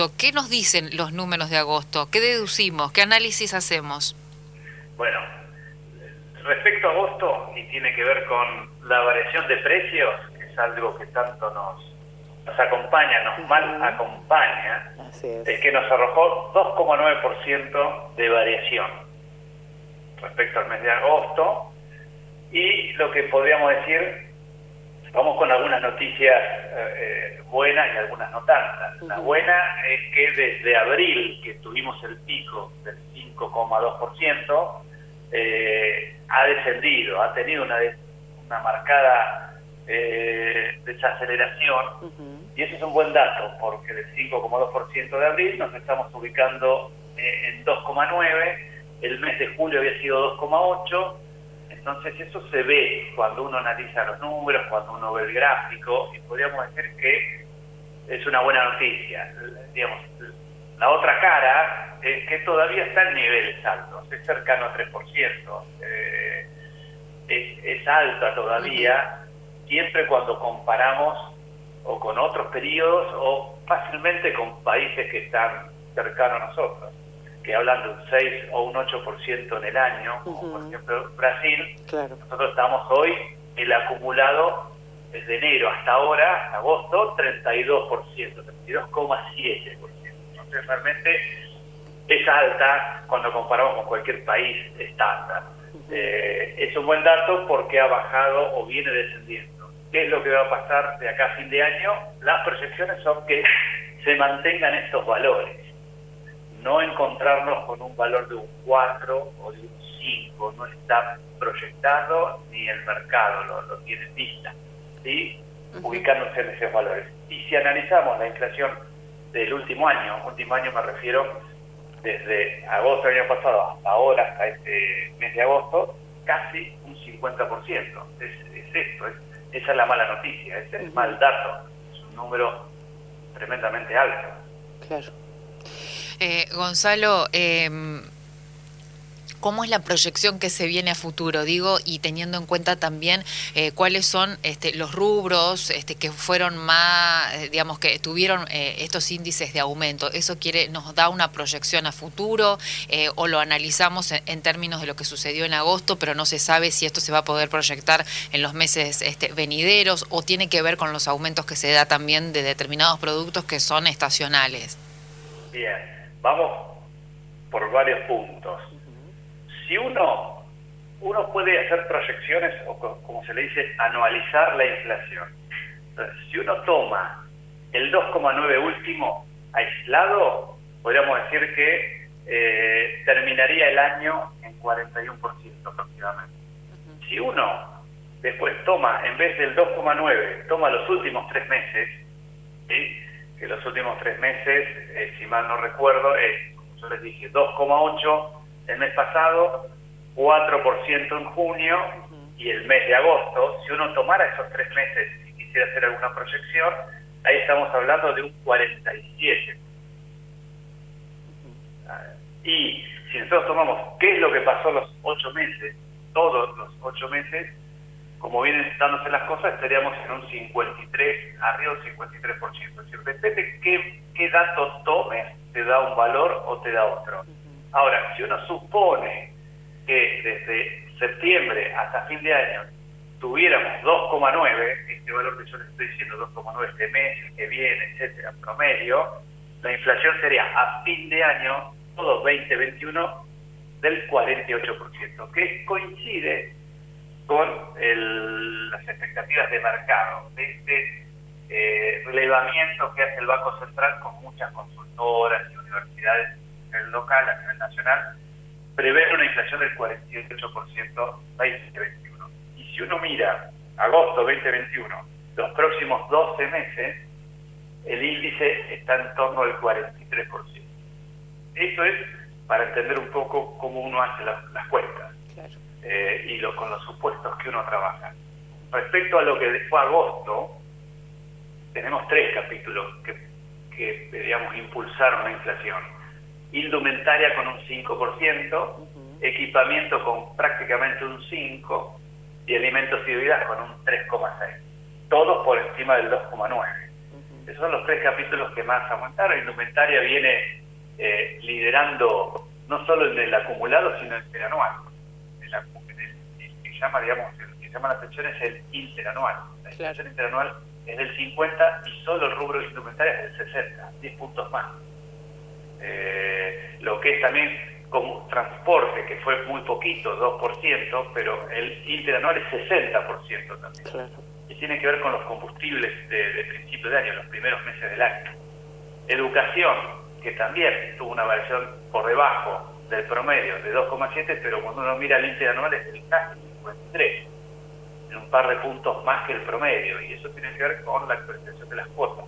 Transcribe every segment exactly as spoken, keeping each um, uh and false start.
agosto. ¿Qué nos dicen los números de agosto? ¿Qué deducimos? ¿Qué análisis hacemos? Bueno, respecto a agosto, y tiene que ver con la variación de precios, que es algo que tanto nos, nos acompaña, nos uh-huh. mal acompaña, Así es. es que nos arrojó dos coma nueve por ciento de variación respecto al mes de agosto, y lo que podríamos decir, vamos con algunas noticias eh, buenas y algunas no tantas. Uh-huh. La buena es que desde abril, que tuvimos el pico del cinco coma dos por ciento, eh, ha descendido, ha tenido una, de, una marcada eh, desaceleración, uh-huh. y eso es un buen dato, porque del cinco coma dos por ciento de abril nos estamos ubicando eh, en dos coma nueve por ciento, el mes de julio había sido dos coma ocho por ciento. Entonces eso se ve cuando uno analiza los números, cuando uno ve el gráfico, y podríamos decir que es una buena noticia. Digamos, la otra cara es que todavía está en niveles altos, es cercano a tres por ciento, eh, es, es alta todavía, siempre cuando comparamos o con otros periodos o fácilmente con países que están cercanos a nosotros, que hablan de un seis o un ocho por ciento en el año, como uh-huh. por ejemplo Brasil. Claro. Nosotros estamos hoy, el acumulado desde enero hasta ahora, hasta agosto, treinta y dos por ciento, treinta y dos coma siete por ciento. Entonces realmente es alta cuando comparamos con cualquier país estándar. Uh-huh. Eh, es un buen dato porque ha bajado o viene descendiendo. ¿Qué es lo que va a pasar de acá a fin de año? Las proyecciones son que se mantengan estos valores. No encontrarnos con un valor de un cuatro o de un cinco, no está proyectado ni el mercado lo, lo tiene en vista, ¿sí? Uh-huh. Ubicándose en esos valores. Y si analizamos la inflación del último año, último año me refiero desde agosto del año pasado hasta ahora, hasta este mes de agosto, casi un cincuenta por ciento. Es, es esto, es, esa es la mala noticia, ese es el uh-huh. mal dato, es un número tremendamente alto. Claro. Eh, Gonzalo, eh, ¿cómo es la proyección que se viene a futuro? Digo, y teniendo en cuenta también eh, cuáles son este, los rubros este, que fueron más, eh, digamos, que tuvieron eh, estos índices de aumento. ¿Eso quiere nos da una proyección a futuro eh, o lo analizamos en, en términos de lo que sucedió en agosto, pero no se sabe si esto se va a poder proyectar en los meses este, venideros o tiene que ver con los aumentos que se da también de determinados productos que son estacionales? Bien. Vamos por varios puntos. Uh-huh. Si uno uno puede hacer proyecciones, o como se le dice, anualizar la inflación. Entonces, si uno toma el dos coma nueve último aislado, podríamos decir que eh, terminaría el año en cuarenta y uno por ciento aproximadamente. Uh-huh. Si uno después toma, en vez del dos coma nueve, toma los últimos tres meses, ¿sí? Que los últimos tres meses, eh, si mal no recuerdo, es, como yo les dije, dos coma ocho el mes pasado, cuatro por ciento en junio uh-huh. y el mes de agosto. Si uno tomara esos tres meses y quisiera hacer alguna proyección, ahí estamos hablando de un cuarenta y siete. Uh-huh. Y si nosotros tomamos qué es lo que pasó los ocho meses, todos los ocho meses, como vienen dándose las cosas, estaríamos en un cincuenta y tres, arriba del cincuenta y tres por ciento. Es decir, depende qué, qué dato tomes, te da un valor o te da otro. Uh-huh. Ahora, si uno supone que desde septiembre hasta fin de año tuviéramos dos coma nueve, este valor que yo les estoy diciendo, dos coma nueve este mes, el que viene, etcétera, promedio, la inflación sería a fin de año, todo veinte veintiuno, del cuarenta y ocho por ciento, que coincide con el, las expectativas de mercado, de este eh, relevamiento que hace el Banco Central con muchas consultoras y universidades a nivel local, a nivel nacional, prevé una inflación del cuarenta y ocho por ciento veinte veintiuno. Y si uno mira agosto veinte veintiuno, los próximos doce meses, el índice está en torno al cuarenta y tres por ciento. Eso es para entender un poco cómo uno hace la, las cuentas. Claro. Eh, y lo, con los supuestos que uno trabaja. Respecto a lo que fue agosto, tenemos tres capítulos que, que digamos, impulsaron la inflación. Indumentaria con un cinco por ciento, uh-huh. equipamiento con prácticamente un cinco por ciento y alimentos y bebidas con un tres coma seis por ciento. Todos por encima del dos coma nueve por ciento. Uh-huh. Esos son los tres capítulos que más aumentaron. Indumentaria viene eh, liderando no solo en el acumulado, sino en el interanual. El, el, el que llama, digamos, el que llama la atención es el interanual. La inflación claro. interanual es del cincuenta y solo el rubro de indumentaria es del sesenta, diez puntos más. Eh, lo que es también como transporte, que fue muy poquito, dos por ciento, pero el interanual es sesenta por ciento también. Claro. Y tiene que ver con los combustibles de, de principio de año, los primeros meses del año. Educación, que también tuvo una variación por debajo del promedio de dos coma siete, pero cuando uno mira el interanual es del casi cincuenta y tres, en un par de puntos más que el promedio, y eso tiene que ver con la actualización de las cuotas.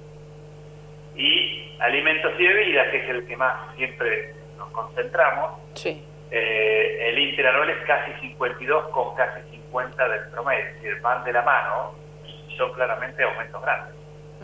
Y alimentos y bebidas, que es el que más siempre nos concentramos, sí. eh, el interanual es casi cincuenta y dos con casi cincuenta del promedio, es decir, van de la mano y son claramente aumentos grandes.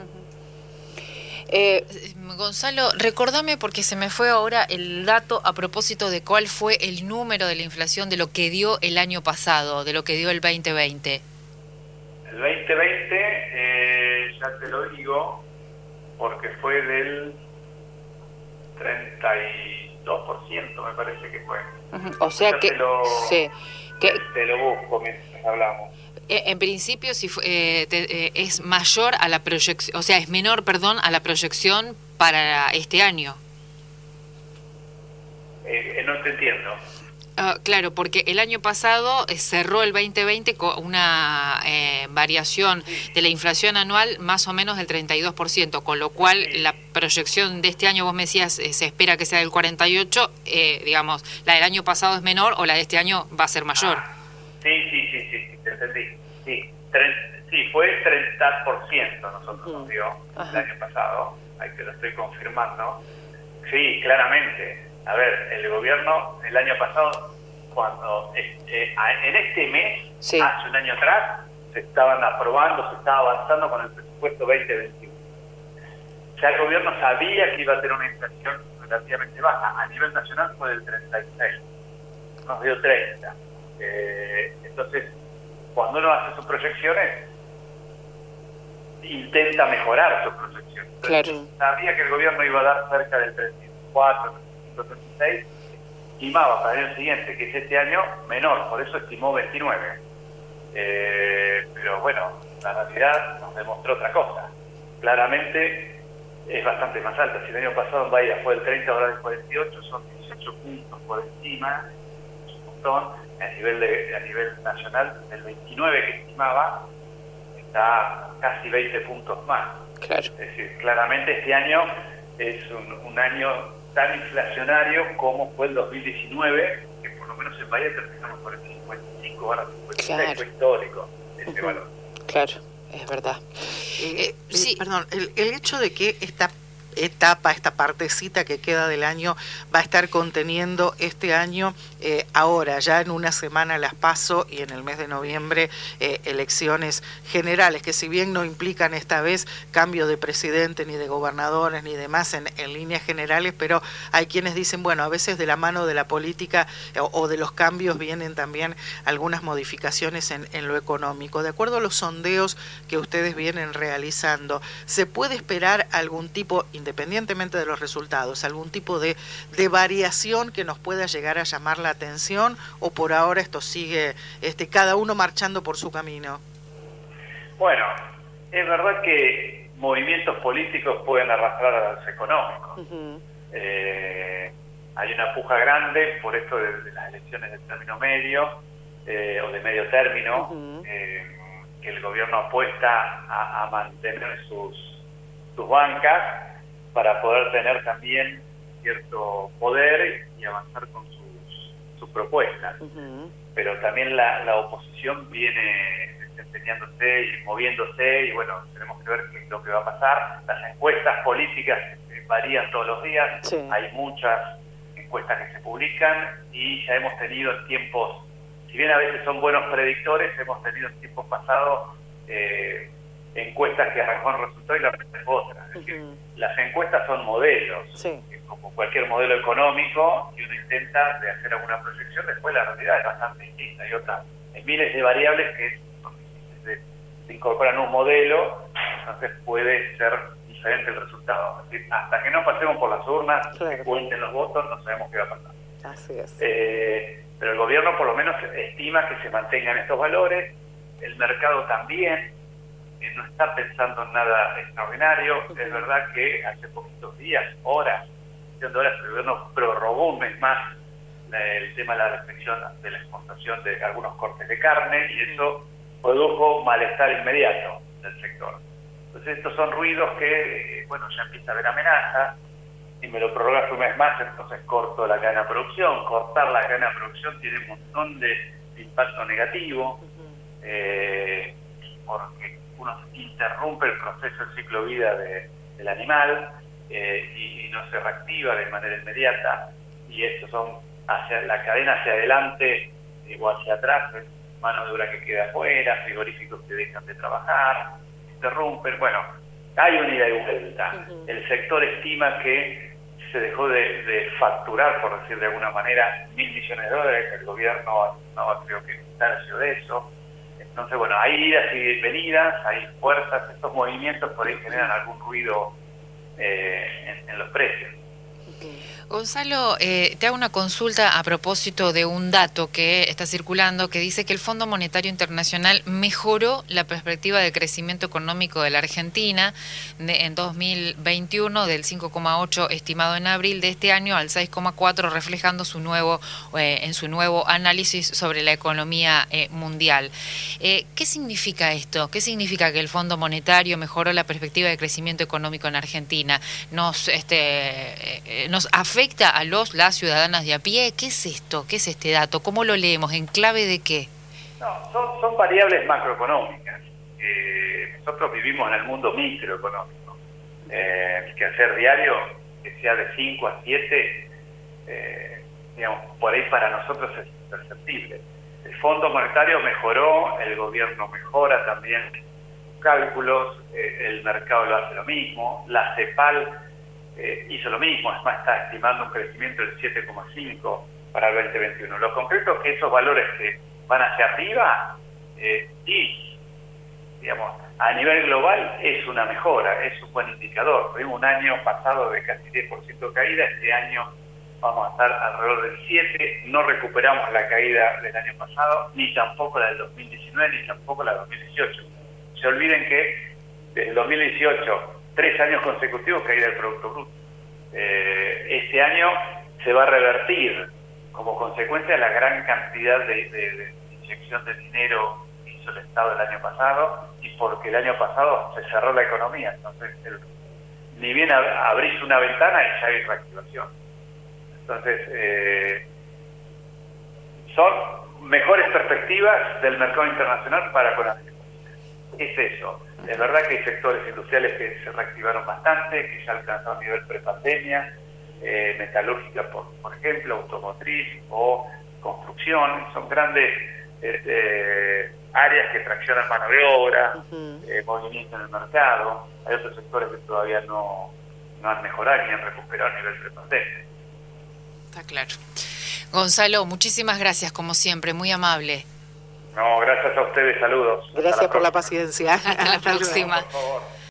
Eh, Gonzalo, recordame porque se me fue ahora el dato a propósito de cuál fue el número de la inflación de lo que dio el año pasado, de lo que dio el veinte veinte. El veinte veinte, eh, ya te lo digo, porque fue del treinta y dos por ciento, me parece que fue. Uh-huh. O sea ya que... Te lo, sí, que... te lo busco mientras hablamos. En principio si eh, te, eh, es mayor a la proyección, o sea, es menor, perdón, a la proyección para este año. Eh, no te entiendo. Uh, claro, porque el año pasado eh, cerró el veinte veinte con una eh, variación sí. de la inflación anual más o menos del treinta y dos por ciento, con lo cual sí. la proyección de este año, vos me decías, eh, se espera que sea del cuarenta y ocho por ciento, eh, digamos, la del año pasado es menor o la de este año va a ser mayor. Ah, sí, sí, sí, sí, sí, te entendí. Sí, tre- sí, fue treinta por ciento nosotros nos dio el año pasado, ahí te lo estoy confirmando. Sí, claramente. A ver, el gobierno el año pasado, cuando eh, en este mes, sí. hace un año atrás, se estaban aprobando, se estaba avanzando con el presupuesto veinte veintiuno. Ya el gobierno sabía que iba a tener una inflación relativamente baja. A nivel nacional fue del treinta y seis, nos dio treinta. Eh, entonces, cuando uno hace sus proyecciones, intenta mejorar sus proyecciones. Entonces, claro. Sabía que el gobierno iba a dar cerca del treinta y cuatro, treinta y cinco, treinta y seis, estimaba para el año siguiente, que es este año, menor, por eso estimó veintinueve. Eh, pero bueno, la realidad nos demostró otra cosa. Claramente es bastante más alta. Si el año pasado en Bahía fue el treinta, ahora del cuarenta y ocho, son dieciocho puntos por encima, es un montón. A nivel, de, a nivel nacional, el veintinueve que estimaba está casi veinte puntos más. Claro. Es decir, claramente este año es un, un año tan inflacionario como fue el dos mil diecinueve, que por lo menos en Bahía terminamos por el cincuenta y cinco, ahora cincuenta y seis, claro. Fue histórico ese uh-huh. valor. Claro, es verdad. Eh, eh, sí. Perdón, el, el hecho de que esta etapa, esta partecita que queda del año va a estar conteniendo este año, eh, ahora ya en una semana las PASO y en el mes de noviembre eh, elecciones generales, que si bien no implican esta vez cambio de presidente ni de gobernadores ni demás en, en líneas generales, pero hay quienes dicen, bueno, a veces de la mano de la política eh, o de los cambios vienen también algunas modificaciones en, en lo económico. De acuerdo a los sondeos que ustedes vienen realizando, ¿se puede esperar algún tipo, independientemente de los resultados, algún tipo de, de variación que nos pueda llegar a llamar la atención, o por ahora esto sigue este, cada uno marchando por su camino? Bueno, es verdad que movimientos políticos pueden arrastrar a los económicos. Uh-huh. Eh, hay una puja grande por esto de, de las elecciones de término medio eh, o de medio término, uh-huh. eh, que el gobierno apuesta a, a mantener sus, sus bancas para poder tener también cierto poder y avanzar con sus, sus propuestas. Uh-huh. Pero también la, la oposición viene desempeñándose y moviéndose, y bueno, tenemos que ver qué es lo que va a pasar. Las encuestas políticas varían todos los días, sí. Hay muchas encuestas que se publican y ya hemos tenido en tiempos, si bien a veces son buenos predictores, hemos tenido en tiempos pasados eh, encuestas que arrancaron resultados y la respuesta es otra. Es decir, uh-huh. Las encuestas son modelos, sí. Como cualquier modelo económico, y uno intenta de hacer alguna proyección, después la realidad es bastante distinta. Hay otras, hay miles de variables que se incorporan a un modelo entonces puede ser diferente el resultado. Es decir, hasta que no pasemos por las urnas, claro, que cuenten los votos, no sabemos qué va a pasar. Así es. Eh, pero el gobierno por lo menos estima que se mantengan estos valores, el mercado también, eh, no está pensando en nada extraordinario. Uh-huh. Es verdad que hace poquitos días, horas, de horas, el gobierno prorrogó un mes más el tema de la restricción de la exportación de algunos cortes de carne, y eso produjo malestar inmediato del sector. Entonces estos son ruidos que, bueno, ya empieza a haber amenazas. Si me lo prorrogas un mes más, entonces corto la cadena de producción. Cortar la cadena de producción tiene un montón de impacto negativo, uh-huh. eh, porque uno interrumpe el proceso del ciclo de vida de, del animal eh, y, y no se reactiva de manera inmediata, y estos son hacia la cadena hacia adelante eh, o hacia atrás, mano de obra que queda afuera, frigoríficos que dejan de trabajar, interrumpen. Bueno, hay una ida y vuelta. Uh-huh. El sector estima que se dejó de, de facturar, por decir de alguna manera, mil millones de dólares. El gobierno no creo que un tercio de eso. Entonces, bueno, hay idas y venidas, hay fuerzas. Estos movimientos por ahí generan algún ruido eh, en, en los precios. Gonzalo, eh, te hago una consulta a propósito de un dato que está circulando que dice que el Fondo Monetario Internacional mejoró la perspectiva de crecimiento económico de la Argentina de, en dos mil veintiuno del cinco coma ocho estimado en abril de este año al seis coma cuatro, reflejando su nuevo eh, en su nuevo análisis sobre la economía eh, mundial. Eh, ¿Qué significa esto? ¿Qué significa que el Fondo Monetario mejoró la perspectiva de crecimiento económico en Argentina? ¿Nos, este, eh, nos afecta afecta a los, las ciudadanas de a pie? ¿Qué es esto? ¿Qué es este dato? ¿Cómo lo leemos? ¿En clave de qué? No, son, son variables macroeconómicas. Eh, nosotros vivimos en el mundo microeconómico. Eh, que hacer diario, que sea de cinco a siete, eh, digamos, por ahí para nosotros es imperceptible. El Fondo Monetario mejoró, el gobierno mejora también sus cálculos, eh, el mercado lo hace lo mismo, la CEPAL Eh, hizo lo mismo, es más, está estimando un crecimiento del siete coma cinco para el veinte veintiuno. Lo concreto es que esos valores que van hacia arriba, eh, y, digamos, a nivel global es una mejora, es un buen indicador. Tuvimos un año pasado de casi diez por ciento de caída, este año vamos a estar alrededor del siete por ciento, no recuperamos la caída del año pasado, ni tampoco la del dos mil diecinueve, ni tampoco la del dos mil dieciocho. Se olviden que desde el dos mil dieciocho, tres años consecutivos caída del Producto Bruto. Eh, este año se va a revertir como consecuencia de la gran cantidad de, de, de inyección de dinero que hizo el Estado el año pasado, y porque el año pasado se cerró la economía. Entonces, el, ni bien ab abrís una ventana y ya hay reactivación. Entonces, eh, son mejores perspectivas del mercado internacional para con Argentina. Es eso. Es verdad que hay sectores industriales que se reactivaron bastante, que ya alcanzaron nivel prepandemia, eh, metalúrgica, por, por ejemplo, automotriz o construcción. Son grandes este, áreas que traccionan mano de obra, uh-huh. eh, movimiento en el mercado. Hay otros sectores que todavía no, no han mejorado ni han recuperado nivel prepandemia. Está claro. Gonzalo, muchísimas gracias, como siempre, muy amable. No, gracias a ustedes, saludos. Gracias por la paciencia. Hasta la próxima. Por favor.